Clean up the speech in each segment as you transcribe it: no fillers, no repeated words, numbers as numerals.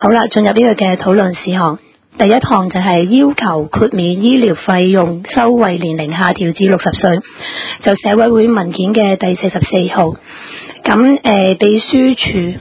好啦，進入呢個嘅討論事項，第一項就係要求豁免醫療費用收惠年齡下調至60歲，就社委會文件嘅第44號。咁秘書處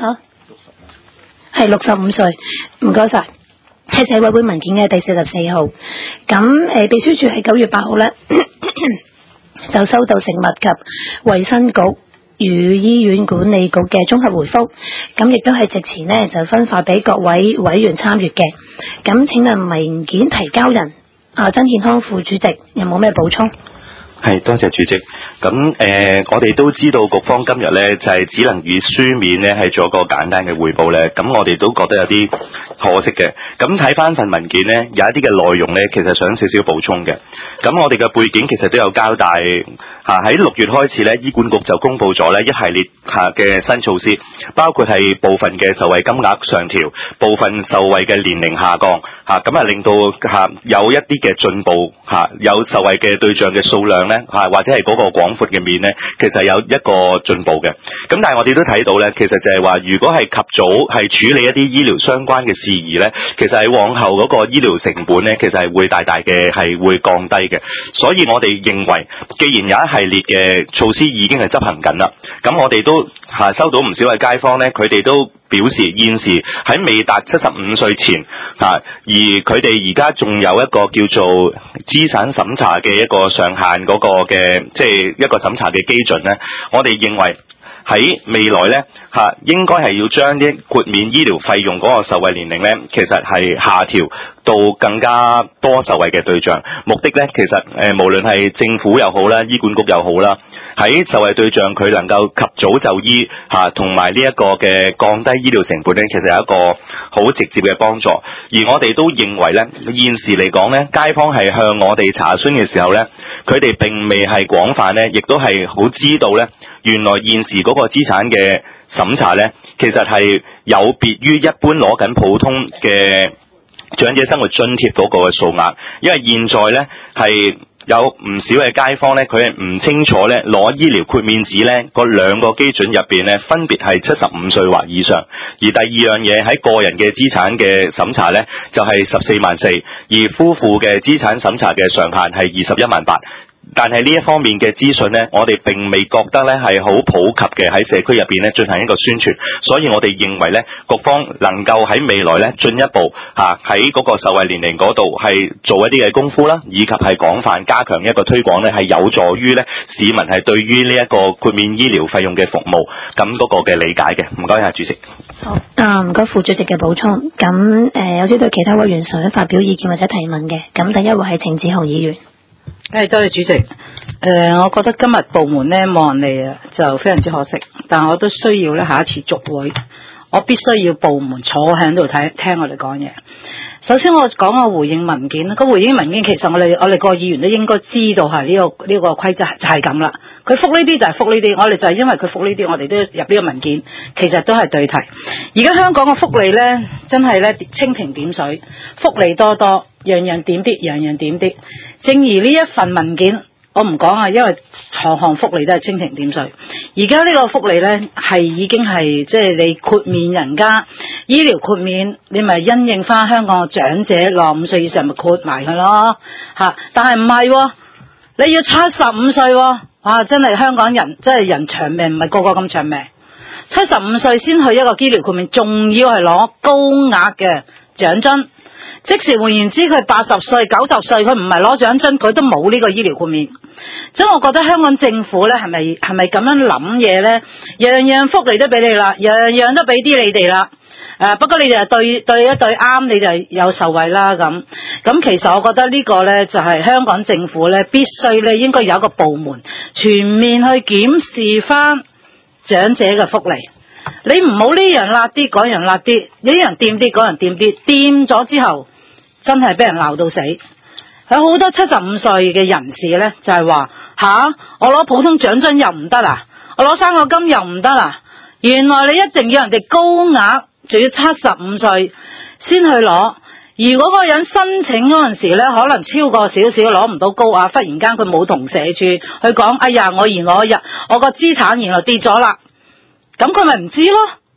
係65歲，唔該晒，係社委會文件嘅第44號。咁秘書處喺9月8號咧就收到食物及衛生局與醫院管理局嘅綜合回覆，咁亦都係直前呢就分發俾各位委員參閱嘅。咁請問文件提交人曾健康副主席有冇咩補充？ 係，多謝主席。咁我哋都知道局方今日咧就係只能以書面咧係做一個簡單嘅匯報咧，咁我哋都覺得有啲可惜嘅。咁睇翻份文件咧，有一啲嘅內容咧，其實想少少補充嘅。咁我哋嘅背景其實都有交代喺6月開始咧，醫管局就公布咗咧一系列嘅新措施，包括係部分嘅受惠金額上調，部分受惠嘅年齡下降咁令到有一啲嘅進步有受惠嘅對象嘅數量咧或者係嗰個廣闊嘅面咧，其實有一個進步嘅。咁但係我哋都睇到咧，其實就係話，如果係及早係處理一啲醫療相關嘅事宜咧，其實喺往後嗰個醫療成本咧，其實係會大大嘅係會降低嘅。所以我哋認為，既然有一系列嘅措施已經係執行緊啦，咁我哋都收到唔少嘅街坊咧，佢哋都表示現時喺未達75歲前而佢哋而家仲有一個叫做資產審查嘅一個上限嗰個嘅即係一個審查嘅基準咧，我哋認為喺未來咧應該係要將啲豁免醫療費用嗰個受惠年齡咧，其實係下調到更加多受惠嘅對象。目的咧，其實無論係政府又好啦，醫管局又好啦，喺受惠對象佢能夠及早就醫同埋呢一個嘅降低醫療成本咧，其實有一個好直接嘅幫助。而我哋都認為咧，現時嚟講咧，街坊係向我哋查詢嘅時候咧，佢哋並未係廣泛咧，亦都係好知道咧，原來現時嗰個資產嘅審查咧，其實係有別於一般攞緊普通嘅長者生活津貼嗰個數額，因為現在咧係有唔少嘅街坊咧，佢係唔清楚咧攞醫療豁免紙咧嗰兩個基準入邊咧，分別係75歲或以上。而第二樣嘢喺個人嘅資產嘅審查咧，就係14萬4，而夫婦嘅資產審查嘅上限係21萬8。但係呢一方面嘅資訊呢，我哋並未覺得呢係好普及嘅喺社區入邊呢進行一個宣傳，所以我哋認為呢，局方能夠喺未來呢進一步喺嗰個受惠年齡嗰度係做一啲嘅功夫啦，以及係廣泛加強一個推廣呢，係有助於呢市民係對於呢一個豁免醫療費用嘅服務咁嗰個嘅理解嘅。唔該，主席。 好，唔該副主席嘅補充。咁有啲對其他委員想發表意見或者提問嘅，咁第一位係程子豪議員。 多謝主席。我覺得今日部門咧冇人嚟啊，就非常之可惜。但我都需要咧下一次續會，我必須要部門坐喺度聽我哋講嘢。首先我講個回應文件啦，個回應文件其實我哋個議員都應該知道係呢個規則就係咁啦。佢覆呢啲就係覆呢啲，我哋就係因為佢覆呢啲，我哋都入呢個文件，其實都係對題。而家香港嘅福利咧，真係咧蜻蜓點水，福利多多，樣樣點啲，樣樣點啲。正如呢一份文件，我唔講啊，因為行行福利都係蜻蜓點水。而家呢個福利咧係已經係即係你豁免人家醫療豁免，你咪因應翻香港嘅長者65歲以上咪豁埋佢咯但係唔係，你要75歲哇！真係香港人真係人長命，唔係個個咁長命。75歲先去一個醫療豁免，仲要係攞高額嘅獎津。即時換言之，佢80歲、90歲，佢唔係攞獎津，佢都冇呢個醫療豁免。所以我覺得香港政府咧係咪咁樣諗嘢咧？樣樣福利都俾你啦，樣樣都俾啲你哋啦。不過你哋對一對啱，你就有受惠啦咁。其實我覺得呢個咧就係香港政府咧必須咧應該有一個部門全面去檢視翻長者嘅福利。你唔好呢樣辣啲，嗰樣辣啲，呢樣掂啲，嗰樣掂啲，掂咗之後真係俾人鬧到死。有好多75歲嘅人士咧就係話我攞普通獎津又唔得啦，我攞生果金又唔得啦。原來你一定要人哋高額，仲要75歲先去攞。如果嗰個人申請嗰陣時咧，可能超過少少攞唔到高額，忽然間佢冇同社署去講，哎呀我個資產原來跌咗啦，咁佢咪唔知咯。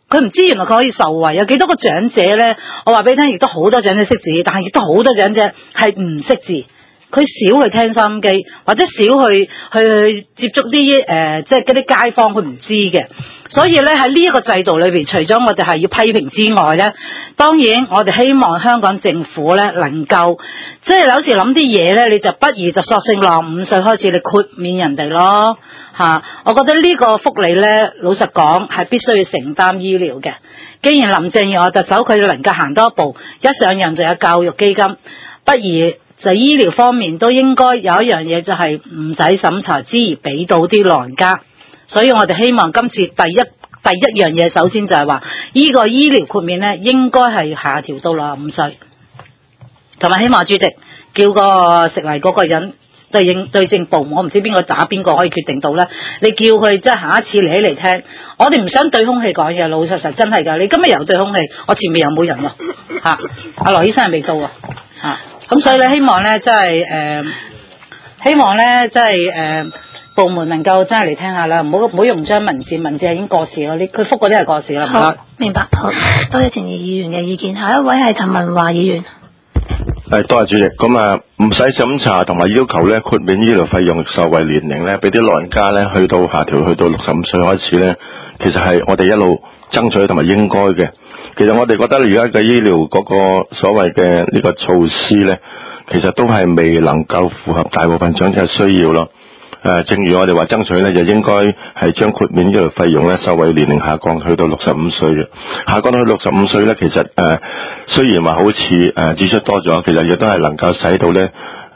佢唔知原來佢可以受惠。有幾多個長者咧？我話俾你聽，亦都好多長者識字，但係亦都好多長者係唔識字。佢少去聽收音機，或者少去接觸啲即係嗰啲街坊，佢唔知嘅。所以咧喺呢一個制度裏邊，除咗我哋係要批評之外咧，當然我哋希望香港政府咧能夠，即係有時諗啲嘢咧，你就不如就索性65歲開始你豁免人哋咯嚇。我覺得呢個福利咧，老實講係必須要承擔醫療嘅。既然林鄭月娥特首佢能夠行多一步，一上任就有教育基金，不如就醫療方面都應該有一樣嘢，就係唔使審查之餘俾到啲老人家。所以我哋希望今次第一樣嘢，首先就係話呢個醫療豁免咧，應該係下調到65歲，同埋希望主席叫個食嚟嗰個人對政部門，我唔知邊個打邊個可以決定到咧。你叫佢即係下一次嚟起嚟聽，我哋唔想對空氣講嘢，老實真係㗎。你今日又對空氣，我前面又冇人喎嚇。阿羅醫生係未到啊嚇，咁所以咧希望咧即係希望咧即係部門能夠真係嚟聽下啦，唔好用張文字係已經過時啦，佢覆嗰啲係過時啦。 好，明白。好，多謝程議員嘅意見。下一位係陳文華議員。 多謝主席。咁唔使審查同埋要求咧豁免醫療費用受惠年齡咧，俾啲老人家咧去到下調去到65歲開始咧，其實係我哋一路爭取同埋應該嘅。其實我哋覺得而家嘅醫療嗰個所謂嘅呢個措施咧，其實都係未能夠符合大部分長者嘅需要咯。正如我哋話爭取咧，就應該係將豁免醫療費用咧受惠年齡下降去到65歲嘅。下降到去65歲咧，其實雖然話好似支出多咗，其實亦都係能夠使到咧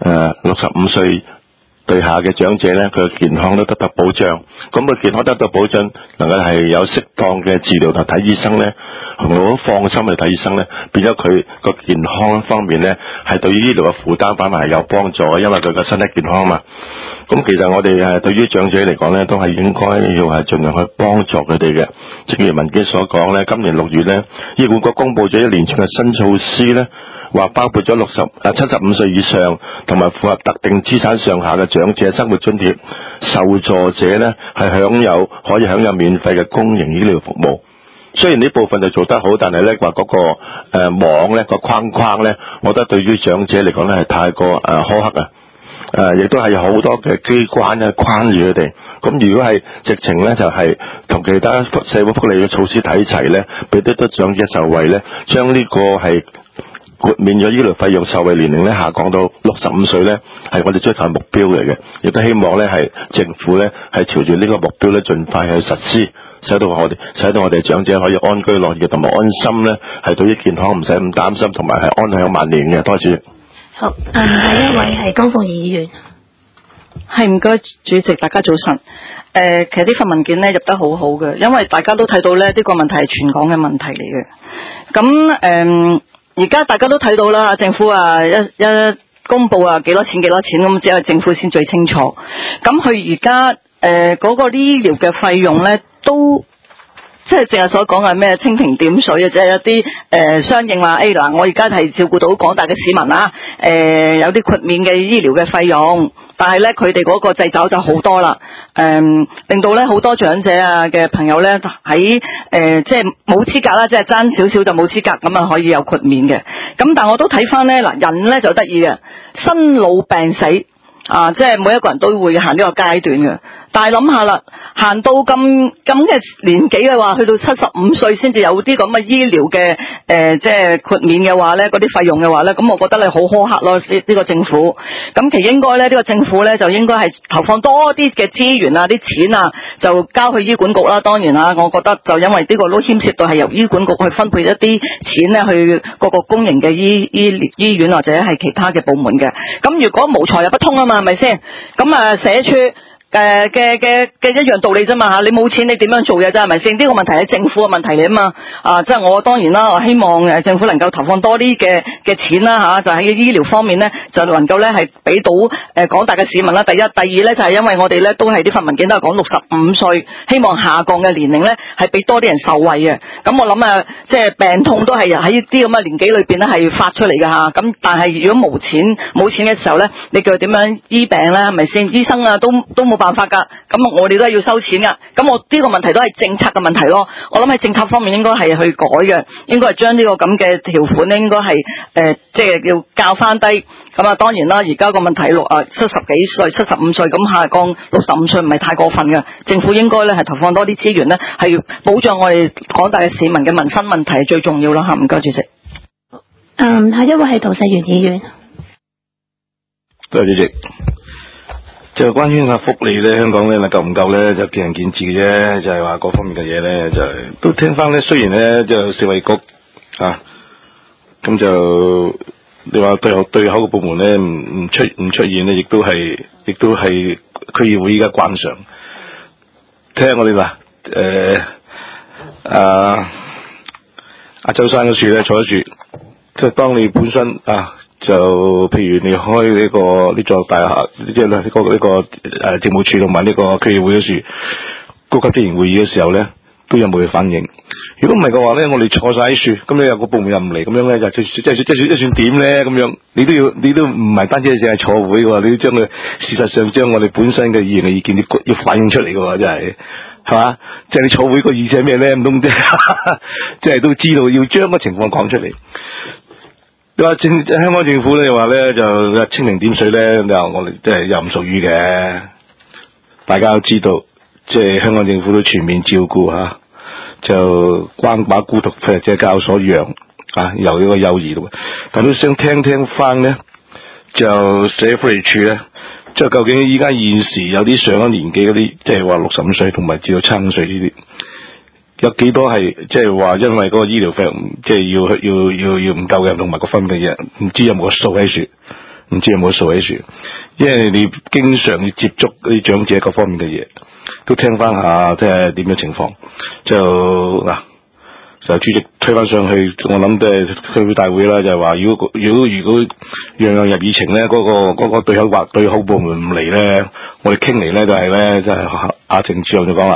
65歲對下嘅長者咧，佢嘅健康都得到保障。咁佢健康得到保障，能夠係有適當嘅治療同睇醫生咧，好放心去睇醫生咧，變咗佢個健康方面咧，係對於醫療嘅負擔反而係有幫助，因為佢個身體健康嘛。咁其實我哋對於長者嚟講咧，都係應該要係盡量去幫助佢哋嘅。正如文件所講咧，今年6月咧，醫管局公布咗一連串嘅新措施咧，話包括咗75歲以上同埋符合特定資產上下嘅長者生活津貼受助者咧，係可以享有免費嘅公營醫療服務。雖然呢部分就做得好，但係咧話嗰個網咧個框咧，我覺得對於長者嚟講咧係太過苛刻啊！亦都係有好多嘅機關咧框住佢哋。咁如果係直情咧就係同其他社會福利嘅措施睇齊咧，俾啲長者受惠咧，將呢個係豁免咗醫療費用受惠年齡咧下降到65歲咧，係我哋追求目標嚟嘅。亦都希望咧係政府咧係朝住呢個目標咧盡快去實施，使到我哋長者可以安居樂業同埋安心咧，係對於健康唔使咁擔心，同埋係安享晚年嘅。多謝。 好，下一位係高鳳儀議員。 係，唔該主席，大家早晨。其實呢份文件咧入得好好嘅，因為大家都睇到咧呢個問題係全港嘅問題嚟嘅。咁而家大家都睇到啦，政府一公布幾多錢咁，只係政府先最清楚。咁佢而家嗰個醫療嘅費用咧都。即係正係所講嘅咩蜻蜓點水啊，即係有啲相應話，嗱，我而家係照顧到廣大嘅市民啦，有啲豁免嘅醫療嘅費用，但係咧佢哋嗰個掣肘就好多啦，令到咧好多長者嘅朋友咧喺即係冇資格啦，即係爭少少就冇資格咁啊，可以有豁免嘅。咁但係我都睇翻咧嗱，人咧就得意嘅，生老病死即係每一個人都會行呢個階段嘅。但係諗下啦，行到咁嘅年紀嘅話，去到75歲先至有啲咁嘅醫療嘅即係豁免嘅話咧，嗰啲費用嘅話咧，咁我覺得你好苛刻咯，呢個政府。咁其實應該咧，呢個政府咧就應該係投放多啲嘅資源啲錢就交去醫管局啦。當然我覺得就因為呢個都牽涉到係由醫管局去分配一啲錢咧去各個公營嘅醫院或者係其他嘅部門嘅。咁如果無財又不通啊嘛，係咪先？咁社署嘅一樣道理啫嘛，你冇錢你點樣做嘢啫，係咪先？呢個問題係政府嘅問題嚟啊嘛。即係我當然啦，我希望政府能夠投放多啲嘅錢啦就喺醫療方面咧，就能夠咧係俾到廣大嘅市民啦。第一，第二咧就係因為我哋咧都係呢份文件都係講65歲，希望下降嘅年齡咧係俾多啲人受惠嘅。咁我諗即係病痛都係喺啲咁嘅年紀裏邊咧係發出嚟嘅嚇。咁但係如果冇錢嘅時候咧，你叫佢點樣醫病咧？係咪先？醫生都冇辦法㗎。咁我哋都係要收錢㗎。咁我呢個問題都係政策嘅問題咯。我諗喺政策方面應該係去改嘅，應該係將呢個咁嘅條款咧，應該係即係要校翻低。咁啊，當然啦，而家個問題70幾歲、75歲咁下降65歲唔係太過分嘅。政府應該咧係投放多啲資源咧，係保障我哋廣大嘅市民嘅民生問題係最重要啦嚇。唔該，主席。 下一位係陶世元議員。 多謝主席。就關於個福利咧，香港咧夠唔夠咧，就見仁見智嘅啫。就係話各方面嘅嘢咧，就都聽翻咧。雖然咧就社會局咁就你話對口嘅部門咧唔出現咧，亦都係區議會依家慣常。聽下我哋話阿周生嗰處咧坐得住，即係當你本身就譬如你開呢座大廈，即係呢個政務處同埋呢個區議會嗰處高級職員會議嘅時候咧，都有冇去反應？如果唔係嘅話咧，我哋坐晒喺處，咁你有個部門又唔嚟，咁樣咧就即係算點咧？咁樣你都唔係單止淨係坐會嘅喎，你要將佢事實上將我哋本身嘅議員嘅意見要反映出嚟嘅喎，真係嘛？即係你坐會個意思係咩咧？唔通即係都知道要將個情況講出嚟。你話香港政府咧話咧就清零點水咧，你話我哋即係又唔屬於嘅。大家都知道，即係香港政府都全面照顧就關把孤獨即係教所養由呢個幼兒度，但都想聽翻咧，就社福利處咧，即係究竟依家現時有啲上咗年紀嗰啲，即係話65歲同埋至到75歲呢啲。有幾多係即係話因為嗰個醫療費用即係要唔夠嘅，同埋個分嘅嘢，唔知有冇個數喺處，因為你經常要接觸嗰啲長者各方面嘅嘢，都聽翻下即係點樣情況。就主席推翻上去，我諗都係區會大會啦，就係話如果樣樣入議程咧，嗰個對口部門唔嚟咧，我哋傾嚟咧就係咧，即係阿程主任就講啦。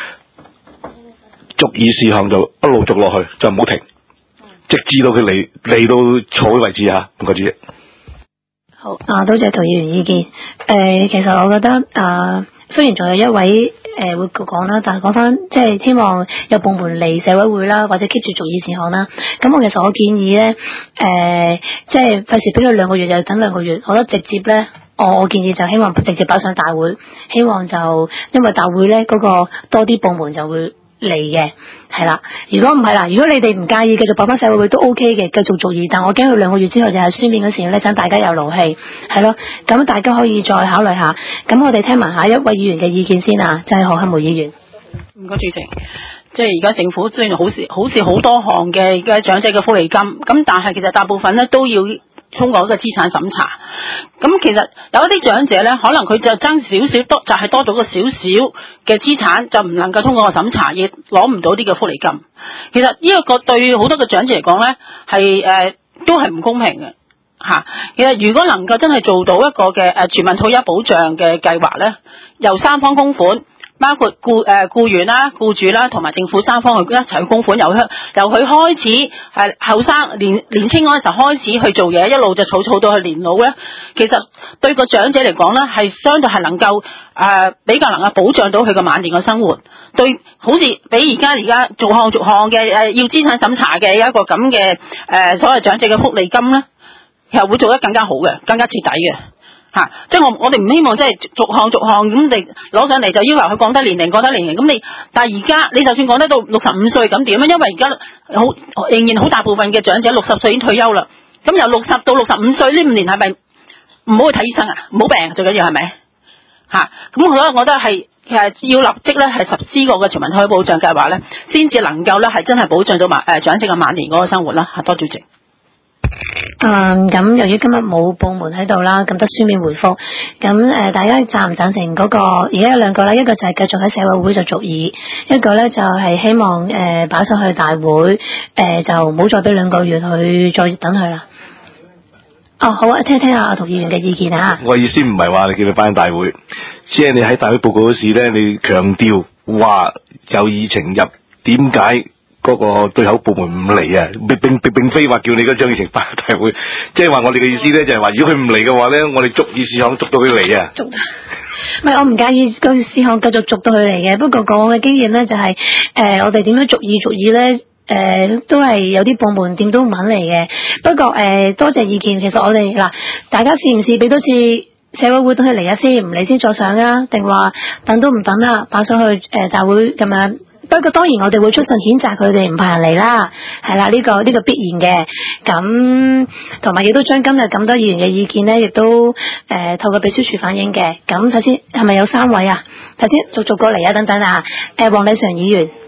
逐議事項就一路逐落去，就唔好停，直至到佢嚟到坐會為止嚇。唔該主席。 好多謝陶議員意見。其實我覺得雖然仲有一位會講啦，但係講翻即係希望有部門嚟社委會啦，或者 keep 住逐議事項啦。咁我建議咧，即係費事俾佢2個月又等2個月，我覺得直接咧。我建議就希望直接擺上大會，希望就因為大會咧嗰個多啲部門就會嚟嘅，係啦。如果唔係啦，如果你哋唔介意繼續擺翻社會會都 OK 嘅，繼續逐議。但我驚佢2個月之後就係書面嗰時咧，等大家有勞氣，係咯。咁大家可以再考慮下。咁我哋聽埋下一位議員嘅意見先啊，就係何漢梅議員。 唔該主席，即係而家政府雖然好似好多項嘅長者嘅福利金，咁但係其實大部分咧都要通過一個資產審查。咁其實有一啲長者咧，可能佢就爭少少多，就係多咗個少少嘅資產，就唔能夠通過個審查，亦攞唔到啲嘅福利金。其實呢一個對好多嘅長者嚟講咧，係都係唔公平嘅嚇。其實如果能夠真係做到一個嘅全民退休保障嘅計劃咧，由三方供款。包括僱員啦、僱主啦，同埋政府三方去一齊去供款，由佢開始係後生年青嗰陣時候開始去做嘢，一路就儲到去年老咧。其實對個長者嚟講咧，係相對係能夠比較能夠保障到佢個晚年嘅生活。對，好似比而家逐項嘅要資產審查嘅一個咁嘅所謂長者嘅福利金咧，其實會做得更加好嘅，更加徹底嘅。即係我哋唔希望即係逐項咁你攞上嚟就要求佢降低年齡咁你，但係而家你就算降低到65歲咁點啊？因為而家仍然好大部分嘅長者60歲已經退休啦，咁由60到65歲呢5年係咪唔好去睇醫生啊？唔好病最緊要係咪？咁所以我覺得係其實要立即咧係實施個嘅全民退休保障計劃咧，先至能夠咧係真係保障到長者嘅晚年嗰個生活啦。多謝主席。 咁由於今日冇部門喺度啦，咁得書面回覆。咁大家贊唔贊成嗰個？而家有2個啦，一個就係繼續喺社委會就逐議，一個咧就係希望擺上去大會，就唔好再俾2個月去再等佢啦。好啊，聽下阿陶議員嘅意見啊。 我意思唔係話你叫你擺喺大會，即係你喺大會報告嗰時咧，你強調話有議程入，點解嗰個對口部門唔嚟啊，並非話叫你嗰張議程大會，即係話我哋嘅意思咧，就係話如果佢唔嚟嘅話咧，我哋逐議事項逐到佢嚟啊。 唔係，我唔介意個事項繼續逐到佢嚟嘅，不過過往嘅經驗咧就係、我哋點樣逐議咧。都係有啲部門點都唔肯嚟嘅。不過多謝意見。其實我哋嗱，大家試唔試俾多次社委會等佢嚟先，唔嚟先再上啊？定話等都唔等啦，擺上去大會咁樣。不過當然我哋會出信譴責佢哋唔派人嚟啦，係啦，呢個必然嘅。咁同埋亦都將今日咁多議員嘅意見咧，亦都透過秘書處反映嘅。咁頭先係咪有3位啊？頭先逐個嚟啊，等等啊。黃禮常議員。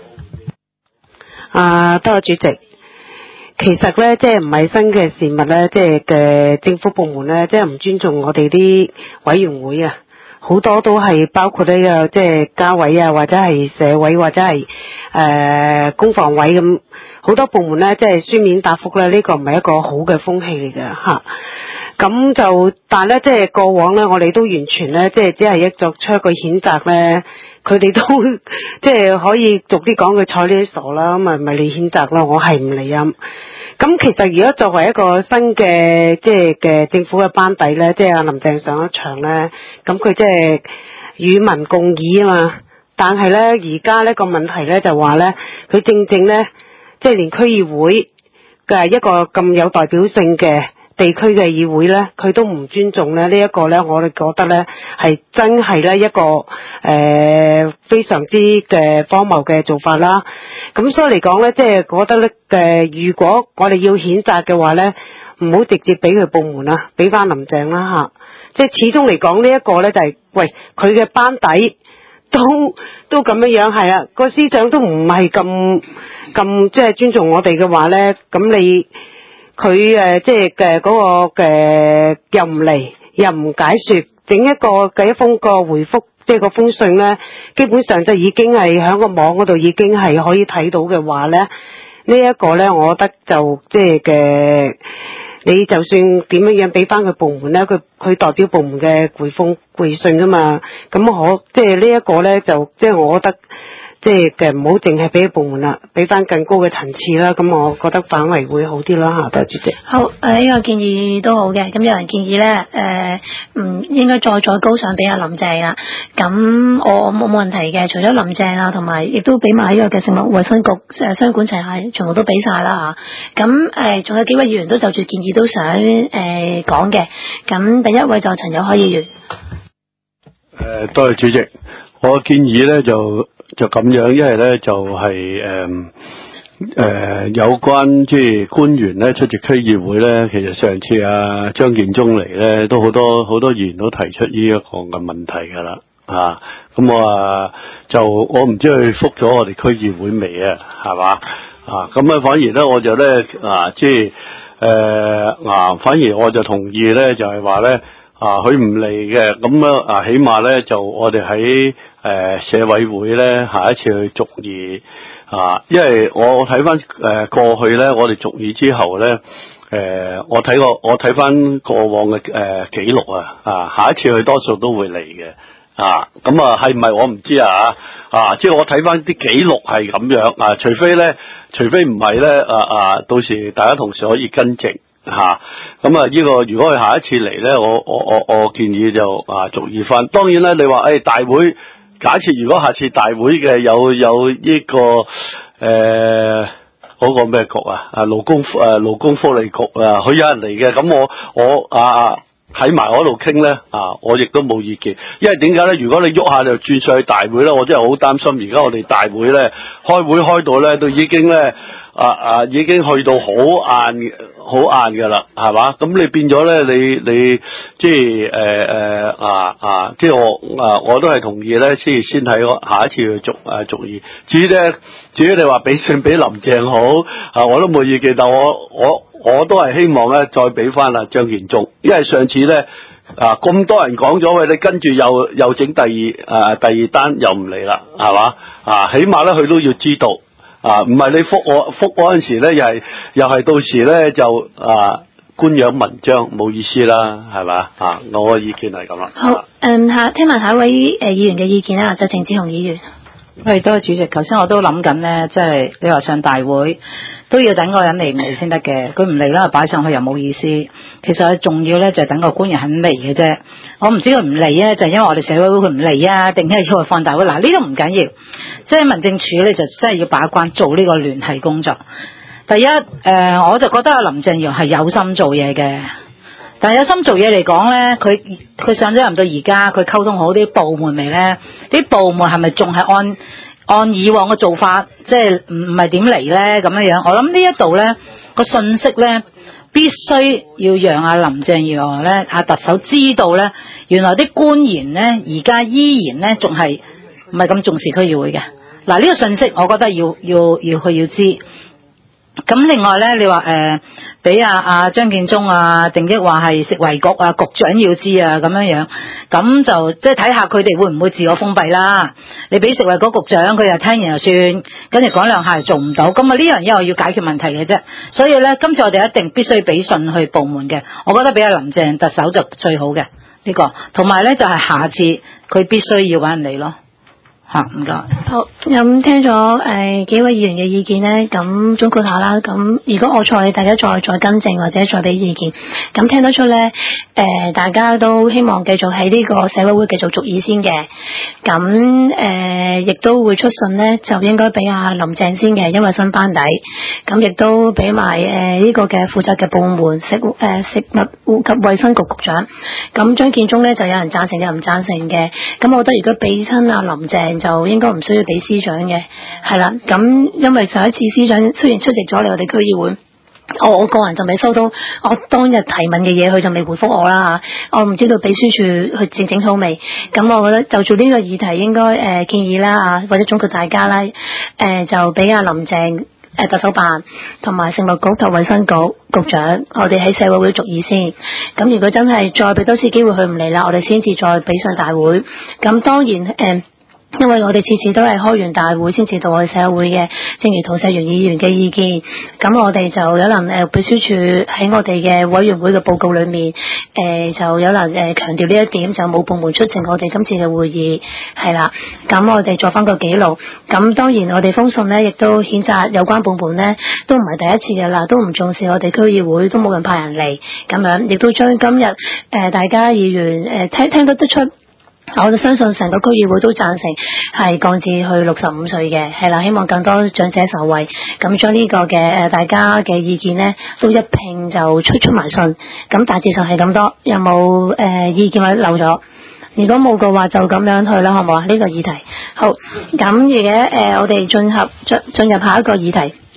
多謝主席。其實咧，即係唔係新嘅事物咧，即係嘅政府部門咧，即係唔尊重我哋啲委員會啊，好多都係包括呢個即係家委啊，或者係社委或者係公防委咁，好多部門咧，即係書面答覆咧，呢個唔係一個好嘅風氣嚟嘅吓。咁就但係咧，即係過往咧，我哋都完全咧，即係只係作出一個譴責咧。佢哋都即係可以逐啲講佢睬呢啲傻啦，咁咪你譴責咯，我係唔嚟啊。咁其實如果作為一個新嘅即係嘅政府嘅班底咧，即係阿林鄭上一場咧，咁佢即係與民共議啊嘛。但係咧而家呢個問題咧就話咧，佢正正咧即係連區議會嘅一個咁有代表性嘅地區嘅議會咧，佢都唔尊重咧，呢一個咧，我哋覺得咧係真係咧一個非常之嘅荒謬嘅做法啦。咁所以嚟講咧，即係覺得咧如果我哋要譴責嘅話咧，唔好直接俾佢部門啦，俾翻林鄭啦吓。即係始終嚟講呢一個咧就係喂佢嘅班底都咁樣係啊，個司長都唔係咁即係尊重我哋嘅話咧，咁你。佢即係嘅嗰個嘅又唔嚟又唔解說，整一個嘅一封個回覆，即係個封信咧，基本上就已經係喺個網嗰度已經係可以睇到嘅話咧，呢一個咧，我覺得就即係嘅，你就算點樣俾翻佢部門咧，佢代表部門嘅回信噶嘛，咁我即係呢一個咧就即係我覺得。即係嘅唔好淨係俾部門啦，俾翻更高嘅層次啦，咁我覺得反為會好啲啦吓。多謝主席。 好，呢個建議都好嘅。咁有人建議咧，唔應該再高上俾阿林鄭啦。咁我冇問題嘅，除咗林鄭啊，同埋亦都俾埋呢個嘅食物衛生局雙管齊下，全部都俾晒啦吓。咁仲有幾位議員都就住建議都想講嘅。咁第一位就陳友凱議員。 多謝主席。我建議咧就咁樣，因為咧就係有關即係官員咧出席區議會咧，其實上次阿張建宗嚟咧，都好多議員都提出呢一個嘅問題噶啦，咁我唔知佢覆咗我哋區議會未啊，係嘛咁反而咧我就咧即係反而我就同意咧，就係話咧。佢唔嚟嘅，咁起碼咧就我哋喺社委會咧下一次去續議因為我睇翻過去咧，我哋續議之後咧我睇翻過往嘅記錄下一次佢多數都會嚟嘅咁係唔係我唔知即係我睇翻啲記錄係咁樣除非唔係咧到時大家同事可以跟正。咁呢個如果佢下一次嚟咧，我建議就續議翻。當然啦，你話大會，假設如果下次大會嘅有呢個嗰個咩局勞工福利局佢有人嚟嘅，咁我喺埋我度傾咧我亦都冇意見。因為點解咧？如果你喐下就轉上去大會咧，我真係好擔心。而家我哋大會咧開會開到咧都已經咧已經去到好晏噶啦，係嘛？咁你變咗咧，你即係即係我都係同意咧，先睇下一次去續議。至於你話俾信俾林鄭好我都冇意見，但我都係希望咧再俾翻阿張建宗，因為上次咧咁多人講咗，喂，你跟住又整第二單又唔嚟啦，係嘛？起碼咧佢都要知道。唔係你覆嗰陣時咧，又係到時咧就官樣文章冇意思啦，係嘛？我嘅意見係咁啦。 好，聽埋下一位議員嘅意見啦，就鄭志雄議員。 係，多謝主席。頭先我都諗緊咧，即係你話上大會都要等個人嚟唔嚟先得嘅，佢唔嚟啦，擺上去又冇意思。其實重要咧就係等個官員肯嚟嘅啫。我唔知佢唔嚟咧，就係因為我哋社會會佢唔嚟啊，定係要佢放大會。嗱，呢都唔緊要，即係民政處咧就真係要把關做呢個聯繫工作。第一，我就覺得阿林鄭月娥係有心做嘢嘅。但係有心做嘢嚟講咧，佢上咗任到而家，佢溝通好啲部門未咧？啲部門係咪仲係按以往嘅做法，即係唔係點嚟咧？咁樣樣，我諗呢一度咧個信息咧，必須要讓阿林鄭月娥咧，阿特首知道咧，原來啲官員咧而家依然咧仲係唔係咁重視區議會嘅。嗱，呢個信息我覺得要佢要知。咁另外咧，你話俾阿張建宗啊，定抑話係食衞局啊，局長要知啊，咁樣樣，咁就即係睇下佢哋會唔會自我封閉啦。你俾食衞局局長，佢又聽完就算，跟住講兩下又做唔到，咁啊呢樣嘢我要解決問題嘅啫。所以咧，今次我哋一定必須俾信去部門嘅，我覺得俾阿林鄭特首就最好嘅呢個，同埋咧就係下次佢必須要揾人嚟咯。唔該。 好，咁聽咗幾位議員嘅意見咧，咁總括下啦。咁如果我錯，大家再更正或者再俾意見。咁聽得出咧，大家都希望繼續喺呢個社委會繼續續議先嘅。咁亦都會出信咧，就應該俾阿林鄭先嘅，因為新班底。咁亦都俾埋呢個嘅負責嘅部門食物及衛生局局長。咁張建宗咧就有人贊成，有人唔贊成嘅。咁我覺得如果俾親阿林鄭，就應該唔需要俾司長嘅，係啦。咁因為上一次司長雖然出席咗我哋區議會，我個人就未收到我當日提問嘅嘢，佢就未回覆我啦嚇。我唔知道秘書處去整好未。咁我覺得就住呢個議題應該建議啦嚇，或者總括大家啦就俾阿林鄭特首辦同埋食物局同衛生局局長，我哋喺社委會續議先。咁如果真係再俾多次機會佢唔嚟啦，我哋先至再俾上大會。咁當然因為我哋次次都係開完大會先至到我哋社會嘅，正如陶石元議員嘅意見，咁我哋就有能秘書處喺我哋嘅委員會嘅報告裏面，就有能強調呢一點，就冇部門出席我哋今次嘅會議，係啦。咁我哋作翻個記錄。咁當然我哋封信呢亦都譴責有關部門呢，都唔係第一次嘅啦，都唔重視我哋區議會，都冇人派人嚟，咁樣亦都將今日大家議員聽得出。我就相信成個區議會都贊成係降至去65歲嘅，係啦，希望更多長者受惠，咁將呢個嘅大家嘅意見呢都一併就出埋信，咁大致上係咁多，有冇意見或者漏咗？如果冇嘅話就咁樣去啦，好唔好啊？呢個議題好，咁而家我哋進入下一個議題。